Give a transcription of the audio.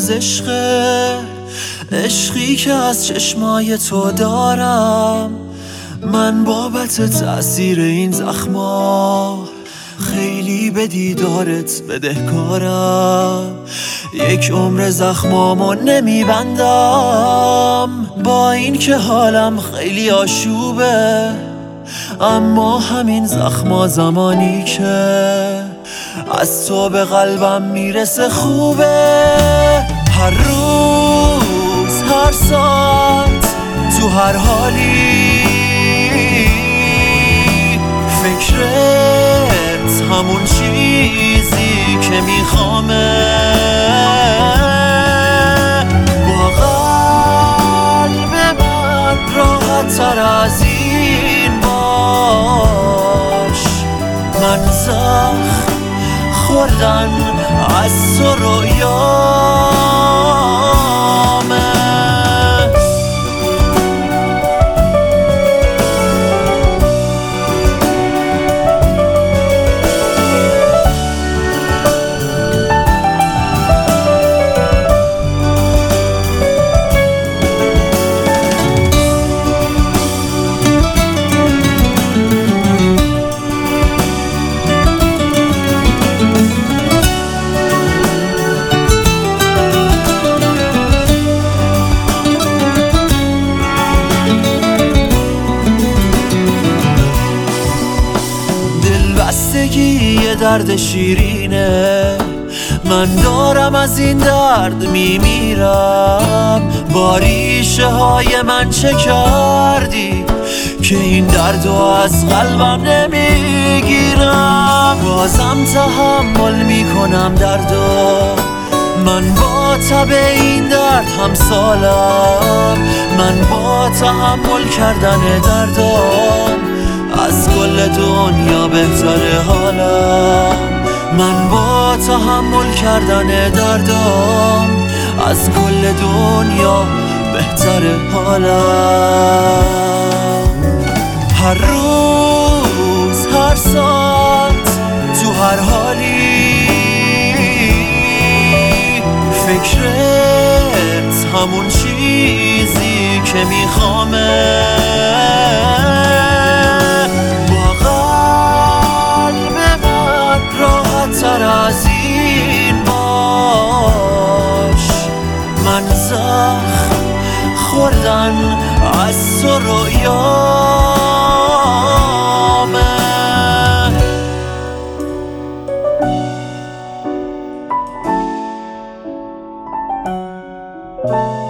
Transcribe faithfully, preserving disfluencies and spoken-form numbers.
از عشق، عشقی که از چشمای تو دارم. من بابت تأثیر این زخما خیلی به دیدارت بدهکارم. یک عمر زخمامو نمیبندم، با این که حالم خیلی آشوبه، اما همین زخما زمانی که از تو به قلبم میرسه خوبه. هر روز هر ساعت تو هر حالی فکرت همون چیزی که میخوامه. با قلب من راحت تر از این باش. من زخم خوردن از تو رویامه. بستگی یه درد شیرینه، من دارم از این درد میمیرم. با ریشه های من چه کردی که این دردو از قلبم نمیگیرم؟ بازم تحمل میکنم دردو، من با تب این درد هم سالم. من با تحمل کردن دردم از کل دنیا بهتره حالم. من با تحمل کردن دردم از کل دنیا بهتره حالم. هر روز هر ساعت تو هر حالی فکرت همون چیزی که میخوامه. تر از این باش. من زخم خوردن از تو رویامه.